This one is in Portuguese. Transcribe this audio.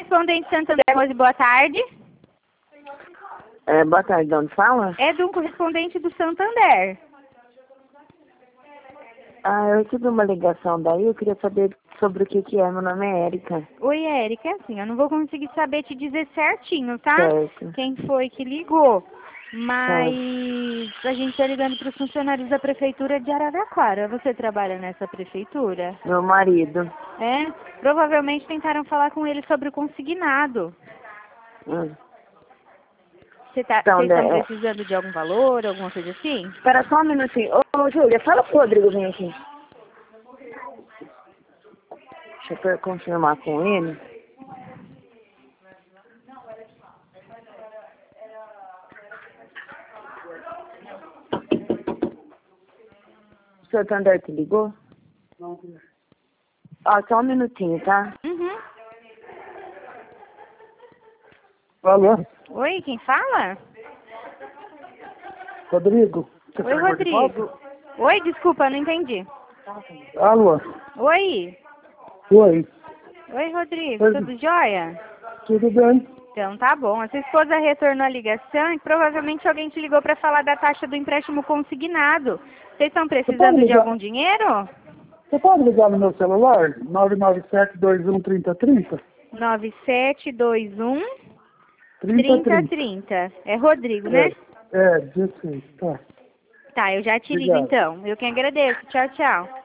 correspondente Santander, Rose, boa tarde. Boa tarde, de onde fala? É de um correspondente do Santander. Eu recebi uma ligação daí, eu queria saber sobre o que é. Meu nome é Érica. Oi, Érica, é assim, eu não vou conseguir saber te dizer certinho, tá? Certo. Quem foi que ligou. Mas a gente tá ligando para os funcionários da prefeitura de Araraquara. Você trabalha nessa prefeitura? Meu marido. É? Provavelmente tentaram falar com ele sobre o consignado. Vocês Então, estão precisando de algum valor, alguma coisa assim? Espera só um minutinho. Ô, Júlia, fala pro Rodrigo vir aqui. Deixa eu confirmar com ele. O Santander te ligou? Não. Só um minutinho, tá? Uhum. Alô? Oi, quem fala? Rodrigo? Oi, Rodrigo. Oi, desculpa, não entendi. Alô? Oi. Oi. Oi, Rodrigo, Oi. tudo jóia? Tudo bem? Então tá bom. A sua esposa retornou a ligação e provavelmente alguém te ligou para falar da taxa do empréstimo consignado. Vocês estão precisando de algum dinheiro? Você pode ligar no meu celular? 997-21-3030? 9721 3030. 3030. É Rodrigo, né? Disse, tá. Tá, eu já te ligo Obrigado. então. Eu que agradeço. Tchau, tchau.